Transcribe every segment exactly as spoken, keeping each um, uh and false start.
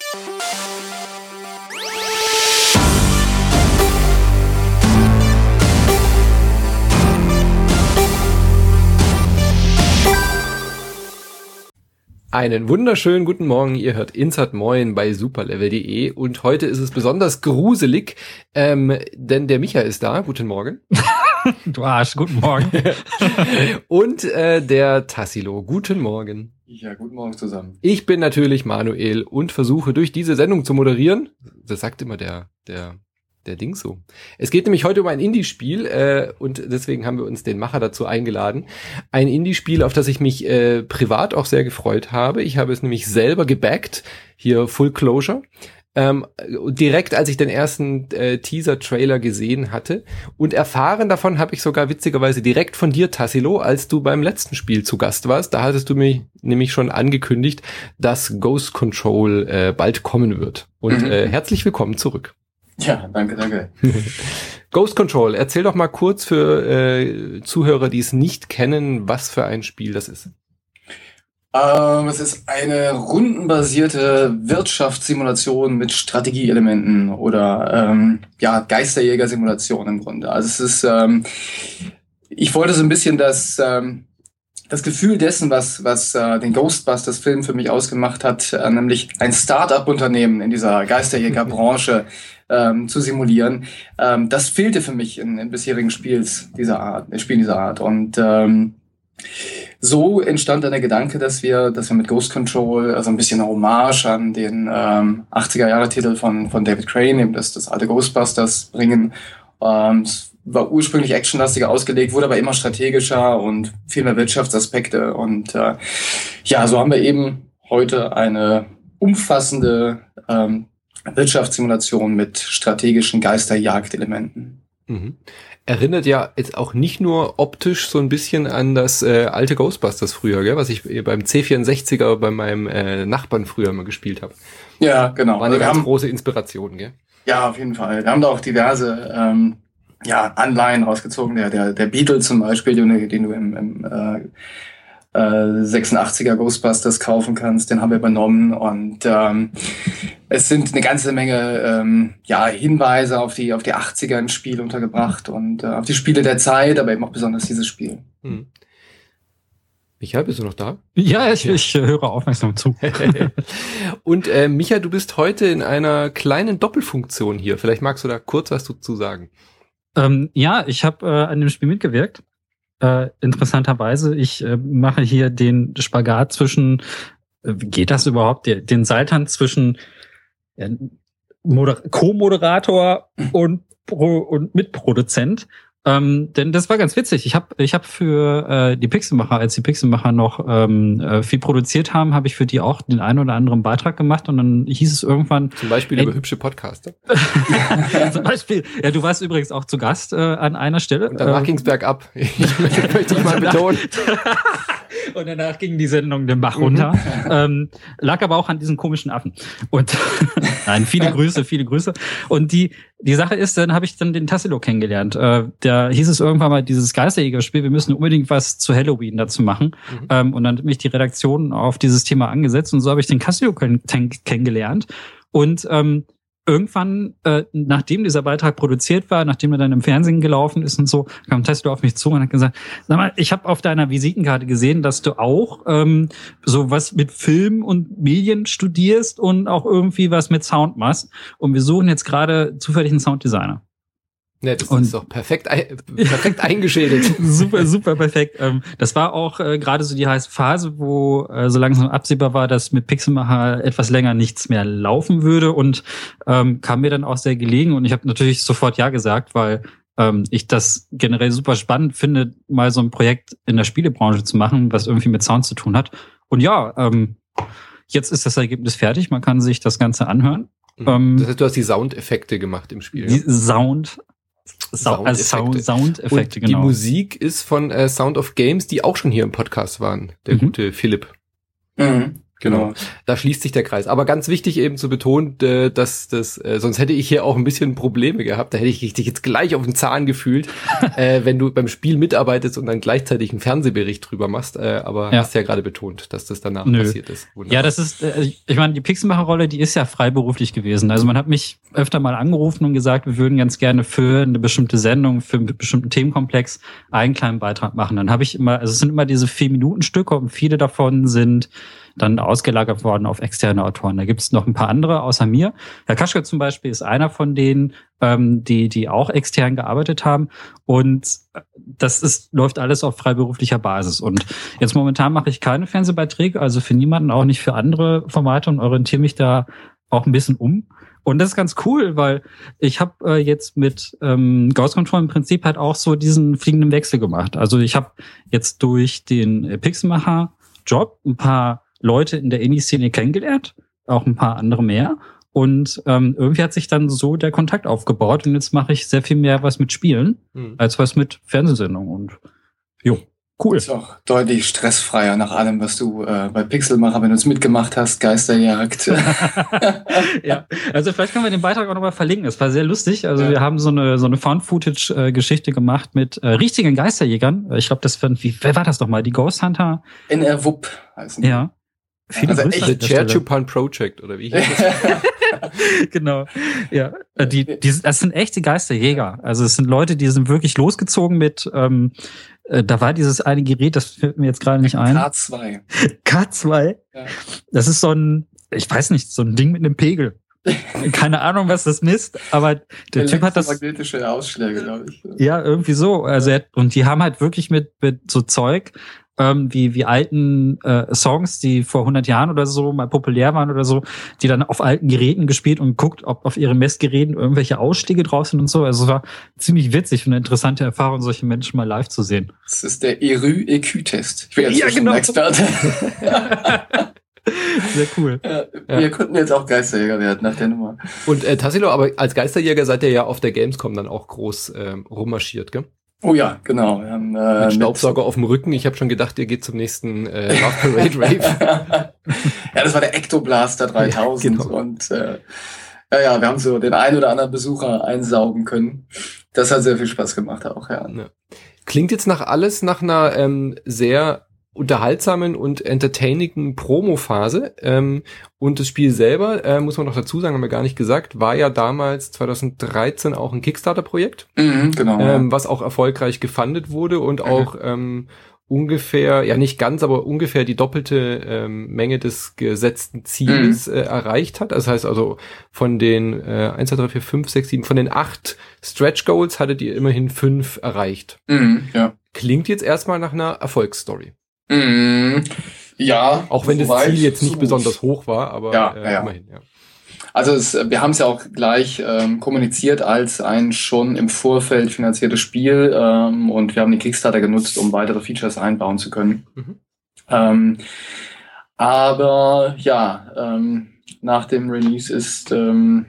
Einen wunderschönen guten Morgen, ihr hört Insert Moin bei superlevel punkt de und heute ist es besonders gruselig, ähm, denn der Micha ist da, guten Morgen. Du Arsch, guten Morgen. Und äh, der Tassilo, guten Morgen. Ja, guten Morgen zusammen. Ich bin natürlich Manuel und versuche durch diese Sendung zu moderieren. Das sagt immer der, der, der Ding so. Es geht nämlich heute um ein Indie-Spiel äh, und deswegen haben wir uns den Macher dazu eingeladen. Ein Indie-Spiel, auf das ich mich äh, privat auch sehr gefreut habe. Ich habe es nämlich selber gebackt, hier Full Closure. Ähm, direkt als ich den ersten äh, Teaser-Trailer gesehen hatte und erfahren davon habe ich sogar witzigerweise direkt von dir, Tassilo, als du beim letzten Spiel zu Gast warst. Da hattest du mich nämlich schon angekündigt, dass Ghost Control äh, bald kommen wird. Und mhm. äh, herzlich willkommen zurück. Ja, danke, danke. Ghost Control, erzähl doch mal kurz für äh, Zuhörer, die es nicht kennen, was für ein Spiel das ist. Ähm, es ist eine rundenbasierte Wirtschaftssimulation mit Strategieelementen oder ähm, ja Geisterjäger-Simulation im Grunde. Also es ist, ähm, ich wollte so ein bisschen das ähm, das Gefühl dessen, was was äh, den Ghostbusters-Film für mich ausgemacht hat, äh, nämlich ein Start-up-Unternehmen in dieser Geisterjäger-Branche ähm, zu simulieren. Ähm, das fehlte für mich in, in bisherigen Spiels dieser Art, Spielen dieser Art und ähm, so entstand dann der Gedanke, dass wir, dass wir mit Ghost Control, also ein bisschen Hommage an den ähm, achtziger-Jahre-Titel von von David Crane, eben das, das alte Ghostbusters bringen. Ähm, es war ursprünglich actionlastiger ausgelegt, wurde aber immer strategischer und viel mehr Wirtschaftsaspekte. Und äh, ja, so haben wir eben heute eine umfassende ähm, Wirtschaftssimulation mit strategischen Geisterjagdelementen. Mhm. Erinnert ja jetzt auch nicht nur optisch so ein bisschen an das äh, alte Ghostbusters früher, gell? Was ich beim C vierundsechziger bei meinem äh, Nachbarn früher mal gespielt habe. Ja, genau. War eine also ganz haben, große Inspiration, gell? Ja, auf jeden Fall. Wir haben da auch diverse ähm, ja, Anleihen rausgezogen. Der, der, der Beetle zum Beispiel, den, den du im, im äh, äh, sechsundachtziger Ghostbusters kaufen kannst, den haben wir übernommen und ähm, es sind eine ganze Menge ähm, ja, Hinweise auf die auf die achtziger im Spiel untergebracht und äh, auf die Spiele der Zeit, aber eben auch besonders dieses Spiel. Hm. Micha, bist du noch da? Ja, ich, ich höre aufmerksam zu. Und äh, Micha, du bist heute in einer kleinen Doppelfunktion hier. Vielleicht magst du da kurz was dazu sagen. Ähm, ja, ich habe äh, an dem Spiel mitgewirkt. Äh, interessanterweise, ich äh, mache hier den Spagat zwischen, äh, geht das überhaupt, der, den Seiltanz zwischen ja, Moder- Co-Moderator und, Pro- und Mitproduzent. Ähm, denn das war ganz witzig. Ich habe ich hab für äh, die Pixelmacher, als die Pixelmacher noch ähm, äh, viel produziert haben, habe ich für die auch den einen oder anderen Beitrag gemacht und dann hieß es irgendwann... Zum Beispiel ey, über hübsche Podcaster. Zum Beispiel. Ja, du warst übrigens auch zu Gast äh, an einer Stelle. Und danach ähm, ging's bergab. Ich möchte ich mal betonen. Und danach ging die Sendung den Bach runter. Mhm. Ähm, lag aber auch an diesen komischen Affen. Und nein, viele Grüße, viele Grüße. Und die die Sache ist, dann habe ich dann den Tassilo kennengelernt. Äh, da hieß es irgendwann mal, dieses Geisterjäger-Spiel, wir müssen unbedingt was zu Halloween dazu machen. Mhm. Ähm, und dann hat mich die Redaktion auf dieses Thema angesetzt und so habe ich den Tassilo kenn- kennengelernt. Und ähm, irgendwann, äh, nachdem dieser Beitrag produziert war, nachdem er dann im Fernsehen gelaufen ist und so, kam Tassilo auf mich zu und hat gesagt, sag mal, ich habe auf deiner Visitenkarte gesehen, dass du auch ähm, so was mit Film und Medien studierst und auch irgendwie was mit Sound machst. Und wir suchen jetzt gerade zufällig einen Sounddesigner. Ja, das und ist doch perfekt, perfekt eingeschädelt. Super, super perfekt. Das war auch äh, gerade so die heiße Phase, wo äh, so langsam absehbar war, dass mit Pixelmacher etwas länger nichts mehr laufen würde und ähm, kam mir dann auch sehr gelegen und ich habe natürlich sofort ja gesagt, weil ähm, ich das generell super spannend finde, mal so ein Projekt in der Spielebranche zu machen, was irgendwie mit Sound zu tun hat. Und ja, ähm, jetzt ist das Ergebnis fertig, man kann sich das Ganze anhören. Mhm. Das heißt, du hast die Soundeffekte gemacht im Spiel. Die ja? Sound Soundeffekte. Sound, Soundeffekte, genau. Die Musik ist von äh, Sound of Games, die auch schon hier im Podcast waren. Der mhm. gute Philipp. Mhm. Genau, da schließt sich der Kreis. Aber ganz wichtig eben zu betonen, dass das, äh, sonst hätte ich hier auch ein bisschen Probleme gehabt. Da hätte ich dich jetzt gleich auf den Zahn gefühlt, äh, wenn du beim Spiel mitarbeitest und dann gleichzeitig einen Fernsehbericht drüber machst. Äh, aber ja. hast ja gerade betont, dass das danach Nö. passiert ist. Wunderbar. Ja, das ist, äh, ich meine, die Pixelmacher-Rolle, die ist ja freiberuflich gewesen. Also man hat mich öfter mal angerufen und gesagt, wir würden ganz gerne für eine bestimmte Sendung, für einen bestimmten Themenkomplex einen kleinen Beitrag machen. Dann habe ich immer, also es sind immer diese vier Minuten Stücke und viele davon sind dann ausgelagert worden auf externe Autoren. Da gibt es noch ein paar andere außer mir. Herr Kaschke zum Beispiel ist einer von denen, ähm, die die auch extern gearbeitet haben. Und das ist läuft alles auf freiberuflicher Basis. Und jetzt momentan mache ich keine Fernsehbeiträge, also für niemanden, auch nicht für andere Formate und orientiere mich da auch ein bisschen um. Und das ist ganz cool, weil ich habe äh, jetzt mit ähm, Ghost Control im Prinzip halt auch so diesen fliegenden Wechsel gemacht. Also ich habe jetzt durch den äh, Pixelmacher-Job ein paar Leute in der Indie-Szene kennengelernt, auch ein paar andere mehr. Und ähm, irgendwie hat sich dann so der Kontakt aufgebaut und jetzt mache ich sehr viel mehr was mit Spielen, mhm. als was mit Fernsehsendungen. Und jo, cool. Ist auch deutlich stressfreier nach allem, was du äh, bei Pixelmacher, wenn du es mitgemacht hast, Geisterjagd. Ja, also vielleicht können wir den Beitrag auch nochmal verlinken. Es war sehr lustig. Also ja. wir haben so eine so eine Found-Footage-Geschichte gemacht mit äh, richtigen Geisterjägern. Ich glaube, das waren, wie, wer war das nochmal? Die Ghost Hunter? N R W U P heißen die. Ja. Viele also echt The Cherchupan Project, oder wie hieß das? Genau. Ja, die, die, das sind echte Geisterjäger. Also es sind Leute, die sind wirklich losgezogen mit, ähm, äh, da war dieses eine Gerät, das fällt mir jetzt gerade nicht ein. K zwei. K zwei? Ja. Das ist so ein, ich weiß nicht, so ein Ding mit einem Pegel. Keine Ahnung, was das misst, aber der Typ hat das. Magnetische Ausschläge, glaube ich. Ja, irgendwie so. Also er, und die haben halt wirklich mit, mit so Zeug, ähm, wie, wie alten äh, Songs, die vor hundert Jahren oder so mal populär waren oder so, die dann auf alten Geräten gespielt und guckt, ob auf ihren Messgeräten irgendwelche Ausschläge drauf sind und so. Also es war ziemlich witzig und eine interessante Erfahrung, solche Menschen mal live zu sehen. Das ist der E R Ü-E Q-Test. Ich bin jetzt ja, genau. ein Experte. Sehr cool. Ja, wir ja. konnten jetzt auch Geisterjäger werden nach der Nummer. Und äh, Tassilo, aber als Geisterjäger seid ihr ja auf der Gamescom dann auch groß ähm, rummarschiert, gell? Oh ja, genau. Wir haben, äh, mit Staubsauger mit auf dem Rücken. Ich habe schon gedacht, ihr geht zum nächsten äh, Love Parade Rave. Ja, das war der Ectoblaster dreitausend. Ja, genau. Und äh, ja, ja, wir haben so den einen oder anderen Besucher einsaugen können. Das hat sehr viel Spaß gemacht auch, ja. ja. Klingt jetzt nach alles nach einer ähm, sehr unterhaltsamen und entertainingen Promo-Phase. Ähm, und das Spiel selber, äh, muss man noch dazu sagen, haben wir gar nicht gesagt, war ja damals zwanzig dreizehn auch ein Kickstarter-Projekt. Mhm, genau. Ähm, ja. Was auch erfolgreich gefundet wurde und mhm. auch ähm, ungefähr, ja nicht ganz, aber ungefähr die doppelte ähm, Menge des gesetzten Ziels mhm. äh, erreicht hat. Das heißt also von den äh, eins, zwei, drei, vier, fünf, sechs, sieben, von den acht Stretch Goals hattet ihr immerhin fünf erreicht. Mhm, ja. Klingt jetzt erstmal nach einer Erfolgsstory. Mhm. Ja. Auch wenn das Ziel jetzt nicht besonders hoch war, aber ja, äh, ja. immerhin, ja. Also es, wir haben es ja auch gleich ähm, kommuniziert als ein schon im Vorfeld finanziertes Spiel ähm, und wir haben den Kickstarter genutzt, um weitere Features einbauen zu können. Mhm. Ähm, aber ja, ähm, nach dem Release ist ähm,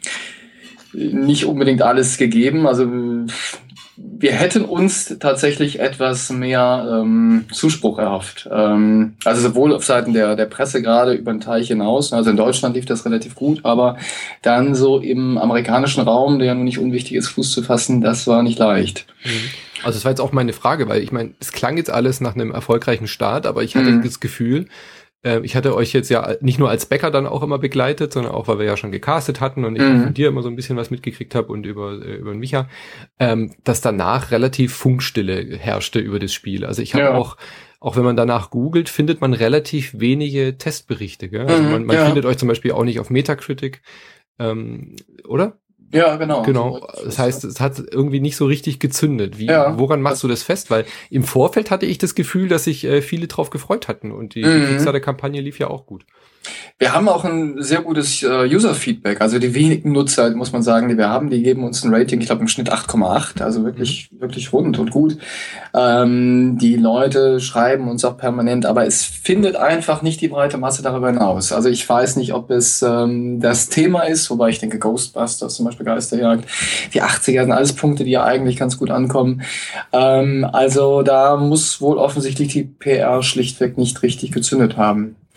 nicht unbedingt alles gegeben. Also wir hätten uns tatsächlich etwas mehr ähm, Zuspruch erhofft. Ähm, also sowohl auf Seiten der, der Presse gerade über den Teich hinaus, also in Deutschland lief das relativ gut, aber dann so im amerikanischen Raum, der ja nun nicht unwichtig ist, Fuß zu fassen, das war nicht leicht. Also das war jetzt auch meine Frage, weil ich meine, es klang jetzt alles nach einem erfolgreichen Start, aber ich hatte mhm. das Gefühl, ich hatte euch jetzt ja nicht nur als Bäcker dann auch immer begleitet, sondern auch, weil wir ja schon gecastet hatten und ich mhm. von dir immer so ein bisschen was mitgekriegt habe und über über den Micha, ähm, dass danach relativ Funkstille herrschte über das Spiel. Also ich habe ja. auch, auch wenn man danach googelt, findet man relativ wenige Testberichte. Gell? Also man, man ja. findet euch zum Beispiel auch nicht auf Metacritic, ähm, oder? Ja, genau. Genau. Das heißt, es hat irgendwie nicht so richtig gezündet. Wie, ja. Woran machst du das fest? Weil im Vorfeld hatte ich das Gefühl, dass sich äh, viele drauf gefreut hatten und die, mhm. die Kickstarter-Kampagne lief ja auch gut. Wir haben auch ein sehr gutes äh, User-Feedback. Also die wenigen Nutzer, muss man sagen, die wir haben, die geben uns ein Rating, ich glaube im Schnitt acht Komma acht. Also wirklich, mhm. wirklich rund und gut. Ähm, die Leute schreiben uns auch permanent, aber es findet einfach nicht die breite Masse darüber hinaus. Also ich weiß nicht, ob es ähm, das Thema ist, wobei ich denke Ghostbusters zum Beispiel, Geisterjagd, die achtziger sind alles Punkte, die ja eigentlich ganz gut ankommen. Ähm, also da muss wohl offensichtlich die P R schlichtweg nicht richtig gezündet haben.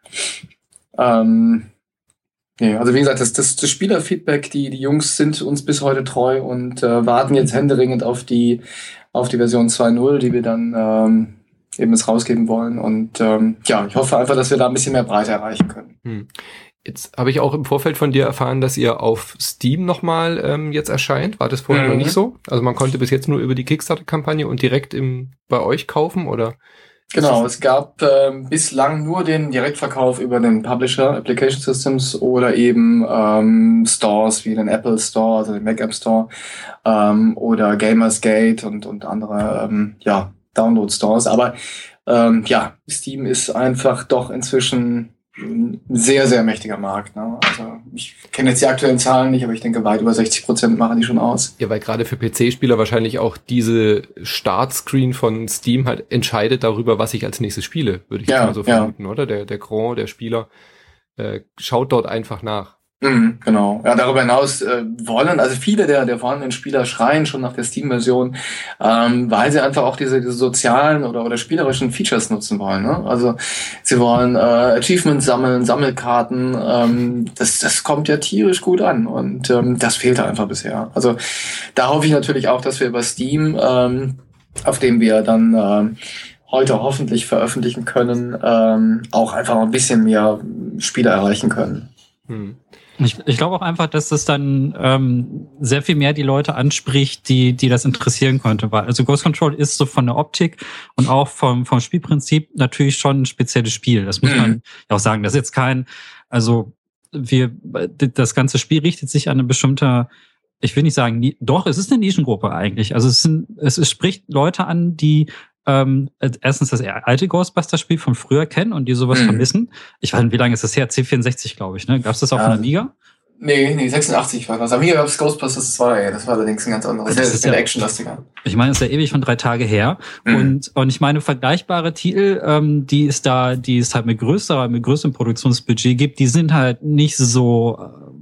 Ähm, nee, also wie gesagt, das, das, das Spielerfeedback, die, die Jungs sind uns bis heute treu und äh, warten jetzt händeringend auf die, auf die Version zwei Punkt null, die wir dann ähm, eben jetzt rausgeben wollen. Und ähm, ja, ich hoffe einfach, dass wir da ein bisschen mehr Breite erreichen können. Hm. Jetzt habe ich auch im Vorfeld von dir erfahren, dass ihr auf Steam nochmal ähm, jetzt erscheint. War das vorher mhm. noch nicht so? Also man konnte bis jetzt nur über die Kickstarter-Kampagne und direkt im bei euch kaufen, oder? Genau, es gab äh, bislang nur den Direktverkauf über den Publisher, Application Systems oder eben ähm, Stores wie den Apple Store, also den Mac App Store ähm, oder Gamersgate und, und andere ähm, ja, Download-Stores. Aber ähm, ja, Steam ist einfach doch inzwischen ein sehr, sehr mächtiger Markt. Ne? Also ich kenne jetzt die aktuellen Zahlen nicht, aber ich denke, weit über sechzig Prozent machen die schon aus. Ja, weil gerade für P C-Spieler wahrscheinlich auch diese Startscreen von Steam halt entscheidet darüber, was ich als nächstes spiele, würde ich ja, jetzt mal so vermuten, ja. oder? Der, der Grand, der Spieler, äh, schaut dort einfach nach. Mhm, genau. Ja, darüber hinaus äh, wollen, also viele der der vorhandenen Spieler schreien schon nach der Steam-Version, ähm, weil sie einfach auch diese, diese sozialen oder oder spielerischen Features nutzen wollen. Ne? Also sie wollen äh, Achievements sammeln, Sammelkarten. Ähm, das das kommt ja tierisch gut an und ähm, das fehlte einfach bisher. Also da hoffe ich natürlich auch, dass wir über Steam, ähm, auf dem wir dann äh, heute hoffentlich veröffentlichen können, ähm, auch einfach ein bisschen mehr Spieler erreichen können. Hm. Ich, ich glaube auch einfach, dass das dann ähm, sehr viel mehr die Leute anspricht, die die das interessieren könnte. Weil also Ghost Control ist so von der Optik und auch vom vom Spielprinzip natürlich schon ein spezielles Spiel. Das muss man ja auch sagen. Das ist jetzt kein, also wir das ganze Spiel richtet sich an eine bestimmte, ich will nicht sagen, doch, es ist eine Nischengruppe eigentlich. Also es sind es, es spricht Leute an, die Ähm, erstens das alte Ghostbusters-Spiel von früher kennen und die sowas mhm. vermissen. Ich weiß nicht, wie lange ist das her? C vierundsechzig, glaube ich, ne? Gab's das auch ja. von Amiga? Nee, nee, sechsundachtzig war das. Amiga gab's Ghostbusters, das war ja, das war allerdings ein ganz anderes. Das ist ja actionlastiger. Ich meine, es ist ja ewig von drei Tage her. Mhm. Und, und ich meine, vergleichbare Titel, ähm, die es da, die es halt mit größerer, mit größerem Produktionsbudget gibt, die sind halt nicht so,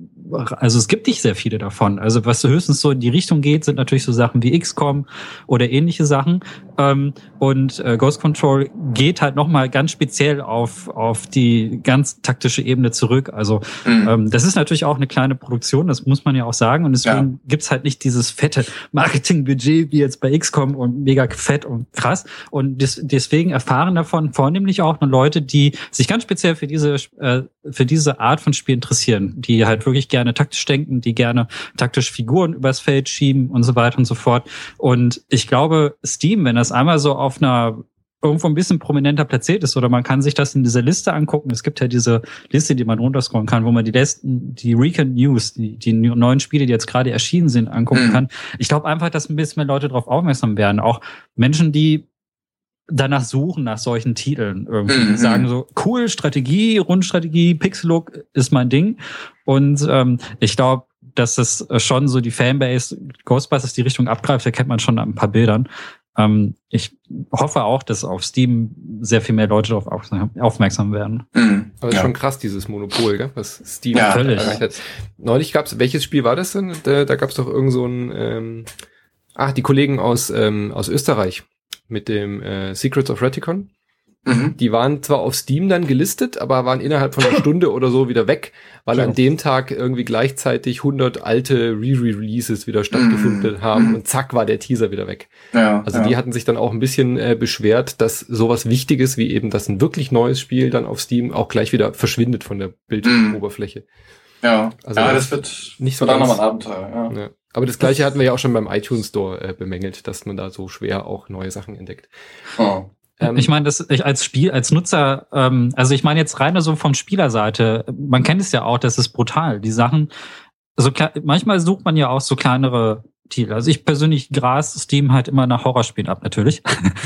also es gibt nicht sehr viele davon. Also was höchstens so in die Richtung geht, sind natürlich so Sachen wie X COM oder ähnliche Sachen. Ähm, und äh, Ghost Control geht halt nochmal ganz speziell auf auf die ganz taktische Ebene zurück. Also mhm. ähm, das ist natürlich auch eine kleine Produktion, das muss man ja auch sagen. Und deswegen ja. gibt's halt nicht dieses fette Marketingbudget wie jetzt bei X COM und mega fett und krass. Und des, deswegen erfahren davon vornehmlich auch nur Leute, die sich ganz speziell für diese äh, für diese Art von Spiel interessieren, die halt wirklich gerne taktisch denken, die gerne taktisch Figuren übers Feld schieben und so weiter und so fort. Und ich glaube, Steam, wenn das einmal so auf einer irgendwo ein bisschen prominenter platziert ist oder man kann sich das in dieser Liste angucken. Es gibt ja diese Liste, die man runterscrollen kann, wo man die Listen, die Recent News, die, die neuen Spiele, die jetzt gerade erschienen sind, angucken mhm. kann. Ich glaube einfach, dass ein bisschen mehr Leute darauf aufmerksam werden. Auch Menschen, die danach suchen, nach solchen Titeln irgendwie. Mhm. Die sagen so, cool, Strategie, Rundstrategie, Pixel-Look ist mein Ding. Und ähm, ich glaube, dass das schon so die Fanbase Ghostbusters die Richtung abgreift, da kennt man schon an ein paar Bildern. Ähm, ich hoffe auch, dass auf Steam sehr viel mehr Leute darauf aufmerksam werden. Mhm. Aber es ist ja. schon krass, dieses Monopol, gell? Was Steam ja, völlig. erreicht hat. Neulich gab's, welches Spiel war das denn? Da, da gab's doch irgend so ein, ähm, ach, die Kollegen aus ähm, aus Österreich mit dem äh, Secrets of Reticon. Mhm. Die waren zwar auf Steam dann gelistet, aber waren innerhalb von einer Stunde oder so wieder weg, weil Klar. an dem Tag irgendwie gleichzeitig hundert alte Re-Releases wieder stattgefunden mhm. haben und zack war der Teaser wieder weg. Ja, also ja. die hatten sich dann auch ein bisschen äh, beschwert, dass sowas Wichtiges wie eben, dass ein wirklich neues Spiel dann auf Steam auch gleich wieder verschwindet von der Bildschirmoberfläche. Ja, also ja das wird nicht so dann nochmal ein Abenteuer. Ja. Ja. Aber das Gleiche hatten wir ja auch schon beim iTunes Store äh, bemängelt, dass man da so schwer auch neue Sachen entdeckt. Oh. Ähm, ich meine, das ich als Spiel, als Nutzer, ähm, also ich meine jetzt rein so von Spielerseite, man kennt es ja auch, das ist brutal. Die Sachen, also manchmal sucht man ja auch so kleinere Titel. Also ich persönlich gras Steam halt immer nach Horrorspielen ab, natürlich.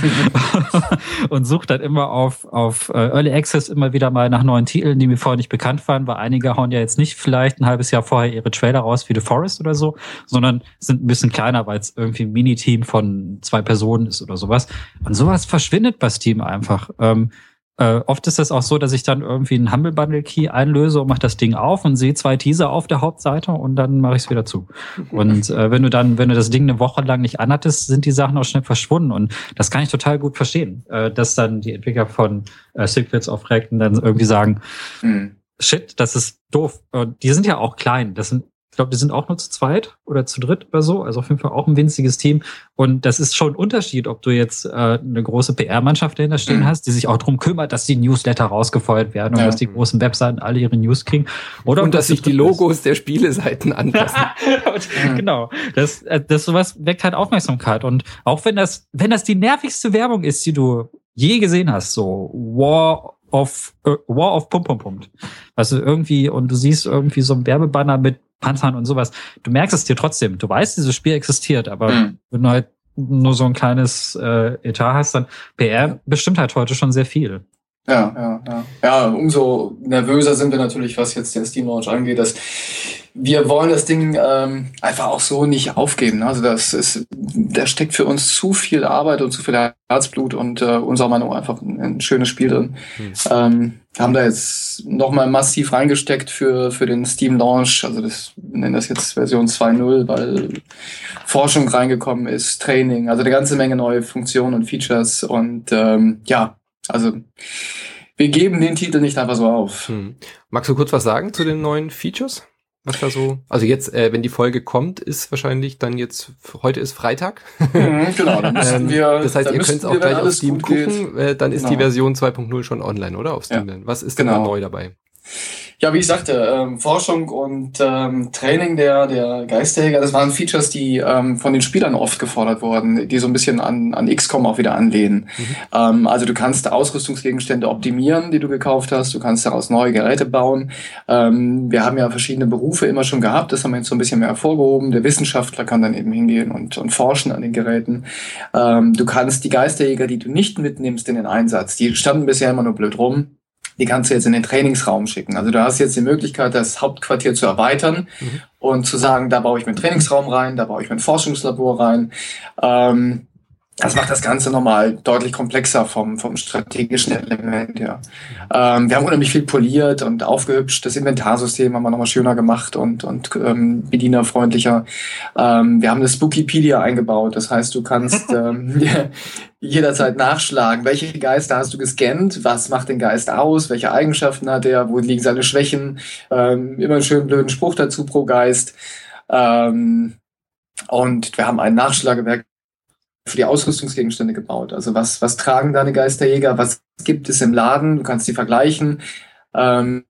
Und sucht dann immer auf auf Early Access immer wieder mal nach neuen Titeln, die mir vorher nicht bekannt waren, weil einige hauen ja jetzt nicht vielleicht ein halbes Jahr vorher ihre Trailer raus wie The Forest oder so, sondern sind ein bisschen kleiner, weil es irgendwie ein Mini-Team von zwei Personen ist oder sowas. Und sowas verschwindet bei Steam einfach. Ähm, Äh, oft ist es auch so, dass ich dann irgendwie einen Humble Bundle Key einlöse und mache das Ding auf und sehe zwei Teaser auf der Hauptseite und dann mache ich es wieder zu. Und äh, wenn du dann, wenn du das Ding eine Woche lang nicht anhattest, sind die Sachen auch schnell verschwunden. Und das kann ich total gut verstehen, äh, dass dann die Entwickler von äh, Secrets of Reckon dann irgendwie sagen, mhm. Shit, das ist doof. Äh, die sind ja auch klein. Das sind Ich glaube, die sind auch nur zu zweit oder zu dritt oder so. Also auf jeden Fall auch ein winziges Team. Und das ist schon ein Unterschied, ob du jetzt äh, eine große P R-Mannschaft dahinter stehen mhm. hast, die sich auch darum kümmert, dass die Newsletter rausgefeuert werden und ja. dass die großen Webseiten alle ihre News kriegen. Oder und dass sich die Logos ist. der Spieleseiten anpassen. und, genau. Das, das sowas weckt halt Aufmerksamkeit. Und auch wenn das, wenn das die nervigste Werbung ist, die du je gesehen hast, so War of, uh, War of Pum Pum Pum. Also irgendwie, und du siehst irgendwie so ein Werbebanner mit Panzern und sowas. Du merkst es dir trotzdem. Du weißt, dieses Spiel existiert, aber mhm. wenn du halt nur so ein kleines äh, Etat hast, dann P R bestimmt halt heute schon sehr viel. Ja, ja, ja. Ja, umso nervöser sind wir natürlich, was jetzt den Steam Launch angeht, dass wir wollen das Ding ähm, einfach auch so nicht aufgeben. Also das ist, da steckt für uns zu viel Arbeit und zu viel Herzblut und äh, unserer Meinung nach einfach ein, ein schönes Spiel drin. Hm. Ähm, haben da jetzt nochmal massiv reingesteckt für für den Steam Launch. Also das wir nennen das jetzt Version zwei Punkt null, weil Forschung reingekommen ist, Training, also eine ganze Menge neue Funktionen und Features und ähm, ja, also wir geben den Titel nicht einfach so auf. Hm. Magst du kurz was sagen zu den neuen Features? Was da so, also jetzt, äh, wenn die Folge kommt, ist wahrscheinlich dann jetzt, heute ist Freitag. Mhm, genau, dann müssen wir. Das heißt, ihr könnt es auch gleich auf Steam gucken, äh, dann ist genau. die Version zwei Punkt null schon online, oder? Auf Steam. Ja. Was ist genau. denn da neu dabei? Ja, wie ich sagte, ähm, Forschung und ähm, Training der der Geisterjäger, das waren Features, die ähm, von den Spielern oft gefordert wurden, die so ein bisschen an an X COM auch wieder anlehnen. Mhm. Ähm, also du kannst Ausrüstungsgegenstände optimieren, die du gekauft hast, du kannst daraus neue Geräte bauen. Ähm, wir haben ja verschiedene Berufe immer schon gehabt, das haben wir jetzt so ein bisschen mehr hervorgehoben. Der Wissenschaftler kann dann eben hingehen und und forschen an den Geräten. Ähm, du kannst die Geisterjäger, die du nicht mitnimmst in den Einsatz, die standen bisher immer nur blöd rum, die kannst du jetzt in den Trainingsraum schicken. Also du hast jetzt die Möglichkeit, das Hauptquartier zu erweitern mhm. und zu sagen, da baue ich mir einen Trainingsraum rein, da baue ich mir ein Forschungslabor rein. Ähm, das macht das Ganze nochmal deutlich komplexer vom vom strategischen Element her. Ähm, wir haben unheimlich viel poliert und aufgehübscht. Das Inventarsystem haben wir nochmal schöner gemacht und und ähm, bedienerfreundlicher. Ähm, wir haben eine Spookypedia eingebaut. Das heißt, du kannst ähm, jederzeit nachschlagen, welche Geister hast du gescannt, was macht den Geist aus, welche Eigenschaften hat er, wo liegen seine Schwächen, ähm, immer einen schönen blöden Spruch dazu pro Geist. Ähm, und wir haben ein Nachschlagewerk für die Ausrüstungsgegenstände gebaut. Also was was tragen deine Geisterjäger, was gibt es im Laden, du kannst die vergleichen. Ähm,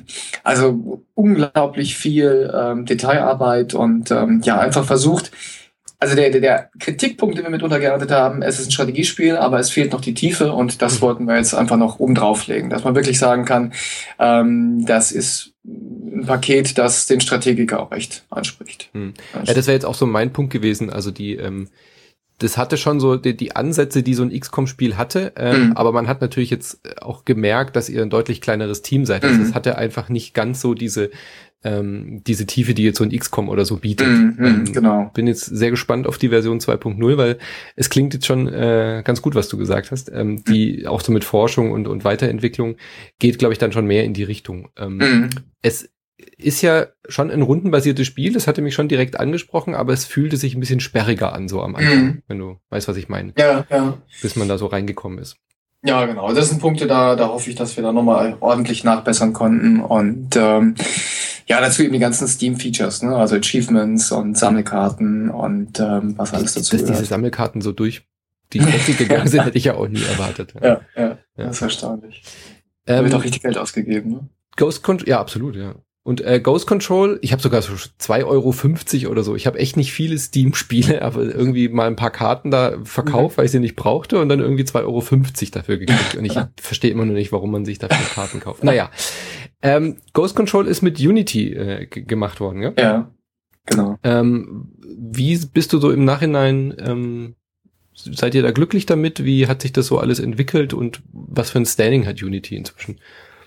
also unglaublich viel ähm, Detailarbeit und ähm, ja, einfach versucht. Also der, der, der Kritikpunkt, den wir mitunter geerntet haben, es ist ein Strategiespiel, aber es fehlt noch die Tiefe und das wollten wir jetzt einfach noch oben drauflegen, dass man wirklich sagen kann, ähm, das ist ein Paket, das den Strategiker auch recht anspricht. Hm. Ja, das wäre jetzt auch so mein Punkt gewesen, also die ähm das hatte schon so die, die Ansätze, die so ein X COM-Spiel hatte, ähm, mhm. aber man hat natürlich jetzt auch gemerkt, dass ihr ein deutlich kleineres Team seid. Also mhm. es hatte einfach nicht ganz so diese ähm, diese Tiefe, die jetzt so ein X COM oder so bietet. Mhm, ähm, genau. Bin jetzt sehr gespannt auf die Version zwei Punkt null, weil es klingt jetzt schon äh, ganz gut, was du gesagt hast. Ähm, die mhm. auch so mit Forschung und und Weiterentwicklung geht, glaube ich, dann schon mehr in die Richtung. Ähm, mhm. Es ist ja schon ein rundenbasiertes Spiel, das hatte mich schon direkt angesprochen, aber es fühlte sich ein bisschen sperriger an, so am Anfang, mhm. wenn du weißt, was ich meine. Ja, ja. Bis man da so reingekommen ist. Ja, genau. Das sind Punkte, da da hoffe ich, dass wir da nochmal ordentlich nachbessern konnten. Und ähm, ja, dazu eben die ganzen Steam-Features, ne? Also Achievements und Sammelkarten und ähm, was alles dazu gehört. Dass diese Sammelkarten so durch die Decke gegangen sind, hätte ich ja auch nie erwartet. Ja, ja, ja. Das ist erstaunlich. Da Ähm, wird auch richtig Geld ausgegeben, ne? Ghost Control, ja, absolut, ja. Und äh, Ghost Control, ich habe sogar so zwei Euro fünfzig oder so. Ich habe echt nicht viele Steam-Spiele, aber irgendwie mal ein paar Karten da verkauft, mhm. weil ich sie nicht brauchte und dann irgendwie zwei Euro fünfzig dafür gekriegt. Und ich verstehe immer noch nicht, warum man sich dafür Karten kauft. Naja, ähm, Ghost Control ist mit Unity äh, g- gemacht worden, gell? Ja, genau. Ähm, wie bist du so im Nachhinein, ähm, seid ihr da glücklich damit? Wie hat sich das so alles entwickelt und was für ein Standing hat Unity inzwischen?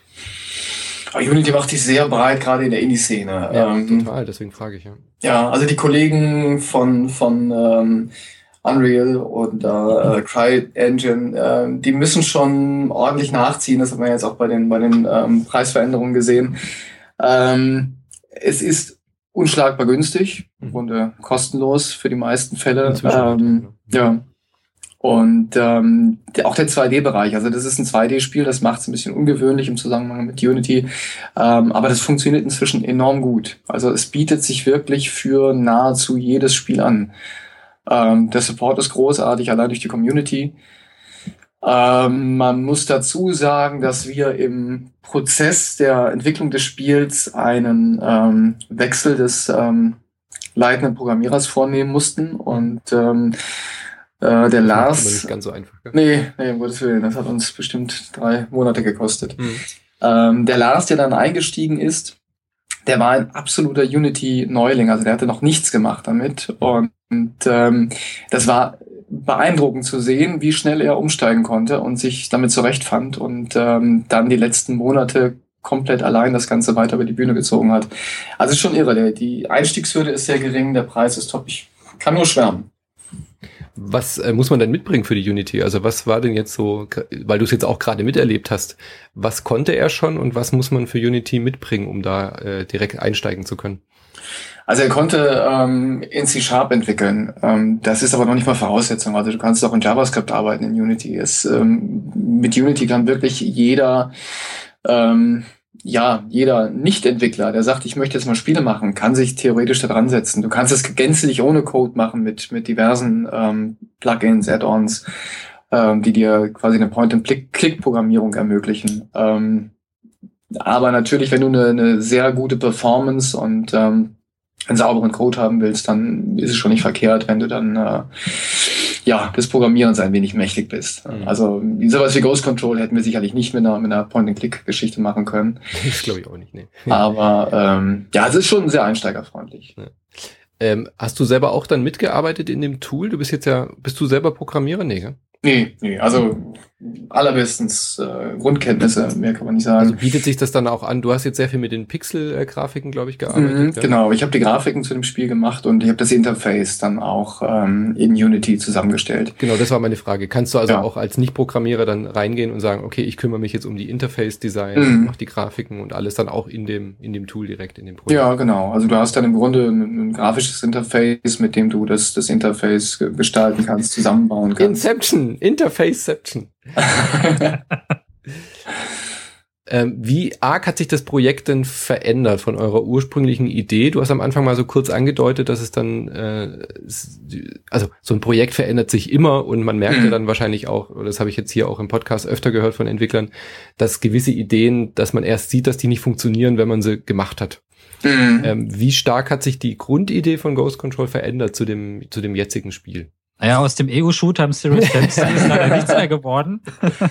Aber Unity macht sich sehr breit, gerade in der Indie-Szene. Ja, ähm, total, deswegen frage ich ja. Ja, also die Kollegen von von ähm, Unreal und äh, CryEngine, äh, die müssen schon ordentlich nachziehen. Das hat man jetzt auch bei den, bei den ähm, Preisveränderungen gesehen. Ähm, es ist unschlagbar günstig, im Grunde kostenlos für die meisten Fälle. Ähm, ja. Und ähm, der, auch der zwei D-Bereich, also das ist ein zwei D-Spiel, das macht es ein bisschen ungewöhnlich im Zusammenhang mit Unity, ähm, aber das funktioniert inzwischen enorm gut. Also es bietet sich wirklich für nahezu jedes Spiel an. Ähm, der Support ist großartig, allein durch die Community. Ähm, man muss dazu sagen, dass wir im Prozess der Entwicklung des Spiels einen ähm, Wechsel des ähm, leitenden Programmierers vornehmen mussten und ähm, Äh, der das Lars. Das nicht ganz so einfach. Gell? Nee, nee, um Gottes Willen. Das hat uns bestimmt drei Monate gekostet. Mhm. Ähm, der Lars, der dann eingestiegen ist, der war ein absoluter Unity-Neuling. Also der hatte noch nichts gemacht damit. Und, und ähm, das war beeindruckend zu sehen, wie schnell er umsteigen konnte und sich damit zurechtfand und ähm, dann die letzten Monate komplett allein das Ganze weiter über die Bühne gezogen hat. Also ist schon irre. Die Einstiegshürde ist sehr gering, der Preis ist top. Ich kann nur schwärmen. Was äh, muss man denn mitbringen für die Unity? Also was war denn jetzt so, weil du es jetzt auch gerade miterlebt hast, was konnte er schon und was muss man für Unity mitbringen, um da äh, direkt einsteigen zu können? Also er konnte ähm, in C Sharp entwickeln. Ähm, das ist aber noch nicht mal Voraussetzung. Also du kannst auch in JavaScript arbeiten in Unity. Es, ähm, mit Unity kann wirklich jeder ähm, ja, jeder Nicht-Entwickler, der sagt, ich möchte jetzt mal Spiele machen, kann sich theoretisch da dran setzen. Du kannst es gänzlich ohne Code machen mit mit diversen ähm, Plugins, Add-ons, ähm, die dir quasi eine Point-and-Click-Programmierung ermöglichen. Ähm, aber natürlich, wenn du eine, eine sehr gute Performance und ähm, einen sauberen Code haben willst, dann ist es schon nicht verkehrt, wenn du dann äh, ja, des Programmierens ein wenig mächtig bist. Mhm. Also sowas wie Ghost Control hätten wir sicherlich nicht mit einer, mit einer Point-and-Click-Geschichte machen können. Das glaube ich auch nicht, nee. Aber ähm, ja, es ist schon sehr einsteigerfreundlich. Ja. Ähm, hast du selber auch dann mitgearbeitet in dem Tool? Du bist jetzt ja, bist du selber Programmierer? Nee, gell? Nee, nee, also allerbestens äh, Grundkenntnisse, mehr kann man nicht sagen. Also bietet sich das dann auch an? Du hast jetzt sehr viel mit den Pixel-Grafiken, glaube ich, gearbeitet. Mhm, ja? Genau, ich habe die Grafiken zu dem Spiel gemacht und ich habe das Interface dann auch ähm, in Unity zusammengestellt. Genau, das war meine Frage. Kannst du also ja. auch als Nicht-Programmierer dann reingehen und sagen, okay, ich kümmere mich jetzt um die Interface-Design, mhm. mache die Grafiken und alles dann auch in dem in dem Tool direkt, in dem Projekt? Ja, genau. Also du hast dann im Grunde ein, ein grafisches Interface, mit dem du das, das Interface gestalten kannst, zusammenbauen kannst. Inception! Interfaceception. ähm, wie arg hat sich das Projekt denn verändert von eurer ursprünglichen Idee? Du hast am Anfang mal so kurz angedeutet, dass es dann, äh, also so ein Projekt verändert sich immer und man merkt mhm. ja dann wahrscheinlich auch, oder das habe ich jetzt hier auch im Podcast öfter gehört von Entwicklern, dass gewisse Ideen, dass man erst sieht, dass die nicht funktionieren, wenn man sie gemacht hat. Mhm. Ähm, wie stark hat sich die Grundidee von Ghost Control verändert zu dem, zu dem jetzigen Spiel? Naja, aus dem Ego-Shooter im Serious Dempsey ist leider nichts mehr geworden.